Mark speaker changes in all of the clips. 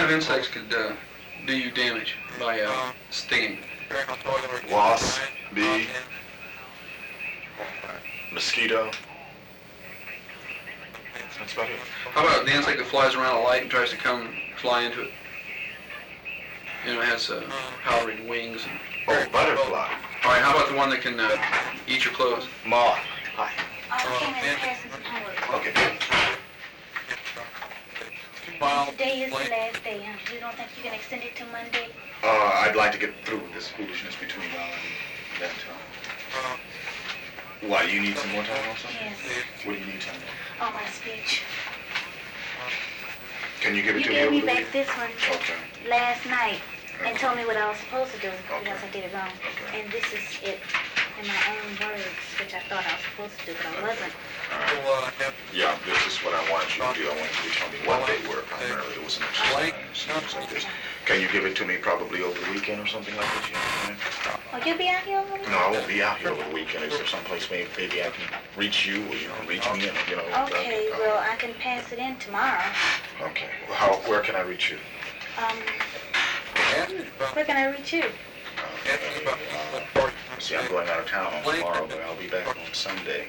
Speaker 1: of insects could do you damage by stinging?
Speaker 2: Wasp, bee, mosquito. That's about it.
Speaker 1: How about the insect that flies around a light and tries to fly into it? You know, it has powdery wings.
Speaker 2: Oh, butterfly.
Speaker 1: All right, how about the one that can eat your clothes?
Speaker 2: Moth. Hi. Okay.
Speaker 3: Today is the last day, huh? You don't think you can extend it to Monday?
Speaker 2: I'd like to get through with this foolishness between now and that time. Why, you need some more time or something?
Speaker 3: Yes.
Speaker 2: What do you need time for?
Speaker 3: On my speech.
Speaker 2: Can you give it
Speaker 3: You
Speaker 2: to me
Speaker 3: gave
Speaker 2: over
Speaker 3: me
Speaker 2: the
Speaker 3: back
Speaker 2: week?
Speaker 3: this one
Speaker 2: Okay.
Speaker 3: last night and told me what I was supposed to do because
Speaker 2: Okay.
Speaker 3: I did it wrong.
Speaker 2: Okay.
Speaker 3: And this is it in my own words, which I thought I was supposed to do, but I wasn't.
Speaker 2: All right. Yeah, this is what I wanted you to do. I wanted you to tell me what they were primarily. It was an exercise, like this. Can you give it to me probably over the weekend or something like that? You know?
Speaker 3: Will you be out here over
Speaker 2: No, I won't be out here over the weekend. Is there someplace maybe I can reach you or you can reach me and, you know?
Speaker 3: Okay, well, I can pass it in tomorrow.
Speaker 2: Okay. Well, where can I reach you?
Speaker 3: Where can I reach you?
Speaker 2: See, I'm going out of town on tomorrow, but I'll be back on Sunday.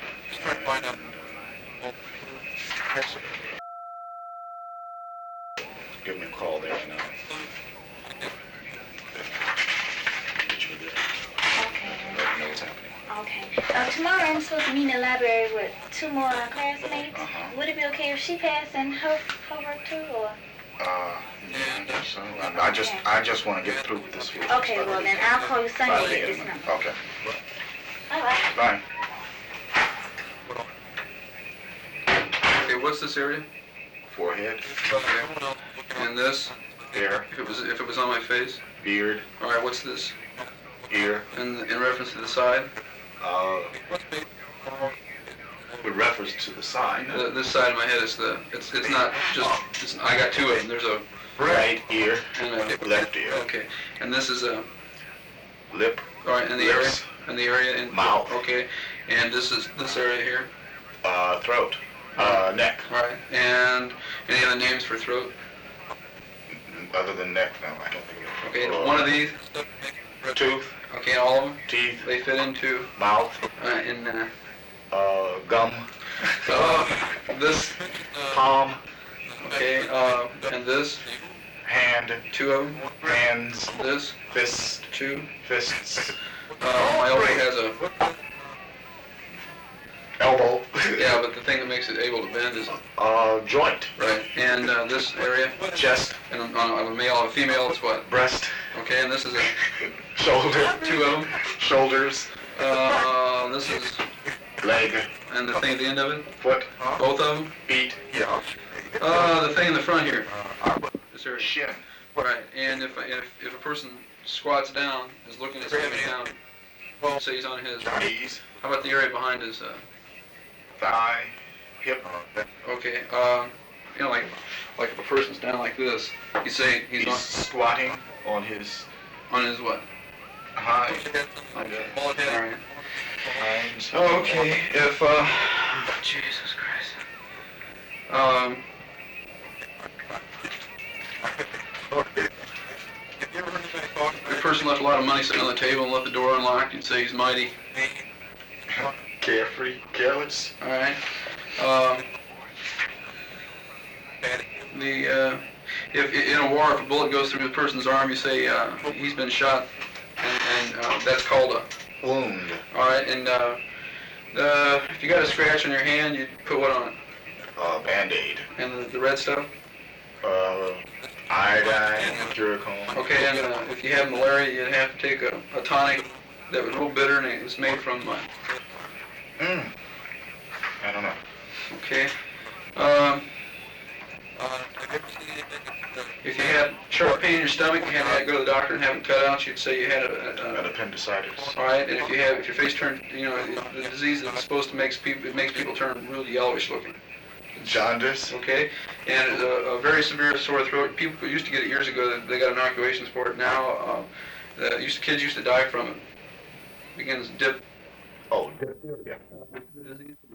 Speaker 2: Give me a call there and get you there.
Speaker 3: Okay.
Speaker 2: Let me know what's happening.
Speaker 3: Okay. Tomorrow I'm supposed to meet in the library with two more classmates.
Speaker 2: Uh-huh.
Speaker 3: Would it be okay if she passed and her work too, or?
Speaker 2: Yeah, I guess so. I just want to get through with this.
Speaker 3: Okay, well then I'll call you Sunday at this number.
Speaker 2: Okay.
Speaker 3: All right.
Speaker 2: Bye.
Speaker 1: Okay, what's this area?
Speaker 2: Forehead,
Speaker 1: Okay. And this?
Speaker 2: hair,
Speaker 1: If it was on my face?
Speaker 2: beard,
Speaker 1: All right, what's this?
Speaker 2: ear.
Speaker 1: And in reference to the side?
Speaker 2: With reference to the side.
Speaker 1: This side of my head is it's not just, I got two of them. There's a
Speaker 2: Right ear,
Speaker 1: and a
Speaker 2: left ear,
Speaker 1: Okay, and this is a,
Speaker 2: lip,
Speaker 1: all right, in the area,
Speaker 2: Lips.
Speaker 1: in
Speaker 2: Mouth.
Speaker 1: Okay, and this is this area here.
Speaker 2: throat, neck.
Speaker 1: All right, and any other names for throat?
Speaker 2: Other than neck, no, I don't think of it.
Speaker 1: Okay, one of these.
Speaker 2: Tooth,
Speaker 1: Okay, all of them.
Speaker 2: teeth,
Speaker 1: They fit into
Speaker 2: mouth,
Speaker 1: in
Speaker 2: gum,
Speaker 1: this.
Speaker 2: palm,
Speaker 1: Okay, and this.
Speaker 2: hand,
Speaker 1: Two of them.
Speaker 2: hands,
Speaker 1: This.
Speaker 2: fist,
Speaker 1: Two.
Speaker 2: fists,
Speaker 1: My elbow has a.
Speaker 2: elbow,
Speaker 1: Yeah, but the thing that makes it able to bend is
Speaker 2: joint,
Speaker 1: right. And this area.
Speaker 2: chest,
Speaker 1: And on a male, a female, it's what?
Speaker 2: breast,
Speaker 1: Okay, and this is a
Speaker 2: shoulder,
Speaker 1: two of them.
Speaker 2: shoulders,
Speaker 1: This is
Speaker 2: leg,
Speaker 1: and the thing at the end of it.
Speaker 2: foot,
Speaker 1: Both of them.
Speaker 2: feet,
Speaker 1: The thing in the front here. This area.
Speaker 2: shin,
Speaker 1: Right. And if a person squats down, is looking at him down, say he's on his.
Speaker 2: knees,
Speaker 1: How about the area behind his?
Speaker 2: thigh, hip,
Speaker 1: Okay. You know, like if a person's down like this, you say he's
Speaker 2: he's squatting on his
Speaker 1: on his what?
Speaker 2: high,
Speaker 1: Like all right.
Speaker 2: hinds.
Speaker 1: Okay, if, Jesus Christ. If a person left a lot of money sitting on the table and left the door unlocked, you'd say he's mighty.
Speaker 2: Carefree, careless,
Speaker 1: Alright. If in a war, if a bullet goes through a person's arm, you say, he's been shot, and that's called a,
Speaker 2: wound,
Speaker 1: alright, and, if you got a scratch on your hand, you'd put what on it?
Speaker 2: Band-Aid,
Speaker 1: And the red stuff?
Speaker 2: iodine, Curacone.
Speaker 1: Okay, and if you had malaria, you'd have to take a tonic that was a little bitter, and it was made from,
Speaker 2: I don't know.
Speaker 1: okay. If you had sharp pain in your stomach, you had to go to the doctor and have it cut out, you'd say you had
Speaker 2: An appendicitis.
Speaker 1: all right, and if your face turned, you know, the disease that's supposed to makes people turn really yellowish looking.
Speaker 2: Jaundice.
Speaker 1: Okay, and a very severe sore throat. People used to get it years ago. They got inoculations for it. Now, kids used to die from it. Begins dip.
Speaker 2: Oh, yeah.
Speaker 1: Disease.